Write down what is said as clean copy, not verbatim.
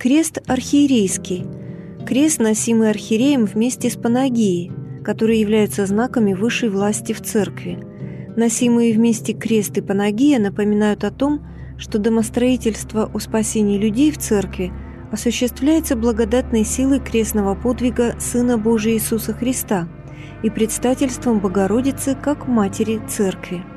Крест архиерейский. Крест, носимый архиереем вместе с панагией, которые являются знаками высшей власти в церкви. Носимые вместе крест и панагия напоминают о том, что домостроительство о спасении людей в церкви осуществляется благодатной силой крестного подвига Сына Божия Иисуса Христа и предстательством Богородицы как Матери Церкви.